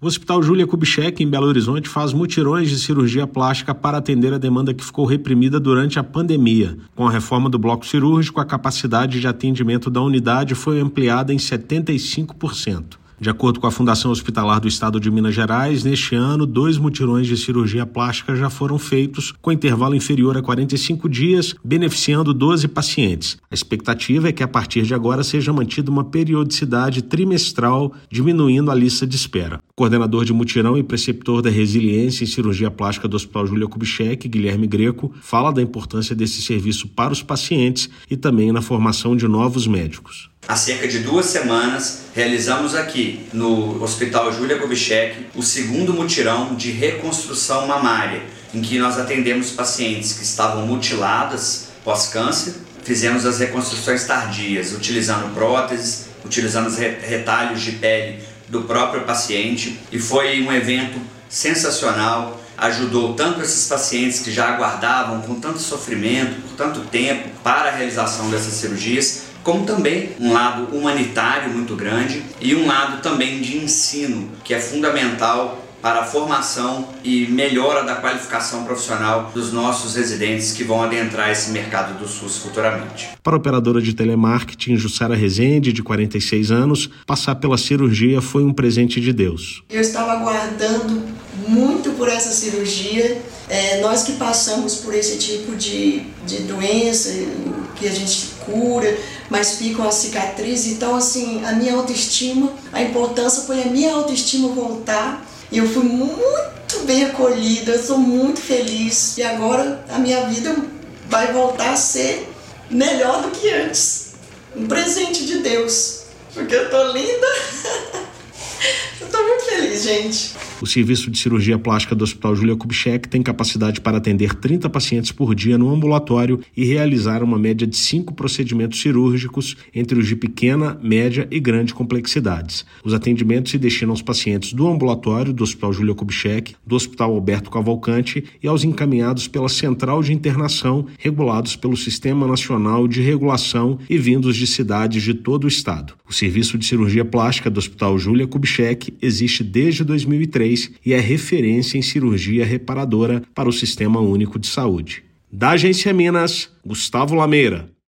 O Hospital Júlia Kubitschek, em Belo Horizonte, faz mutirões de cirurgia plástica para atender a demanda que ficou reprimida durante a pandemia. Com a reforma do bloco cirúrgico, a capacidade de atendimento da unidade foi ampliada em 75%. De acordo com a Fundação Hospitalar do Estado de Minas Gerais, neste ano, 2 mutirões de cirurgia plástica já foram feitos, com intervalo inferior a 45 dias, beneficiando 12 pacientes. A expectativa é que, a partir de agora, seja mantida uma periodicidade trimestral, diminuindo a lista de espera. O coordenador de mutirão e preceptor da resiliência em cirurgia plástica do Hospital Júlia Kubitschek, Guilherme Greco, fala da importância desse serviço para os pacientes e também na formação de novos médicos. Há cerca de 2 semanas, realizamos aqui no Hospital Júlia Kubitschek o 2º mutirão de reconstrução mamária, em que nós atendemos pacientes que estavam mutiladas pós-câncer. Fizemos as reconstruções tardias, utilizando próteses, utilizando os retalhos de pele do próprio paciente, e foi um evento sensacional. Ajudou tanto esses pacientes que já aguardavam com tanto sofrimento, por tanto tempo, para a realização dessas cirurgias, como também um lado humanitário muito grande e um lado também de ensino, que é fundamental para a formação e melhora da qualificação profissional dos nossos residentes que vão adentrar esse mercado do SUS futuramente. Para a operadora de telemarketing Jussara Rezende, de 46 anos, passar pela cirurgia foi um presente de Deus. Eu estava aguardando muito por essa cirurgia. Nós que passamos por esse tipo de doença, que a gente cura, mas ficam as cicatrizes. Então, assim, a minha autoestima, a importância foi a minha autoestima voltar. E eu fui muito bem acolhida, eu sou muito feliz. E agora a minha vida vai voltar a ser melhor do que antes. Um presente de Deus, porque eu tô linda. Eu tô muito feliz, gente. O serviço de cirurgia plástica do Hospital Júlia Kubitschek tem capacidade para atender 30 pacientes por dia no ambulatório e realizar uma média de 5 procedimentos cirúrgicos entre os de pequena, média e grande complexidades. Os atendimentos se destinam aos pacientes do ambulatório do Hospital Júlia Kubitschek, do Hospital Alberto Cavalcante e aos encaminhados pela Central de Internação, regulados pelo Sistema Nacional de Regulação e vindos de cidades de todo o estado. O serviço de cirurgia plástica do Hospital Júlia Kubitschek existe desde 2003 e é referência em cirurgia reparadora para o Sistema Único de Saúde. Da Agência Minas, Gustavo Lameira.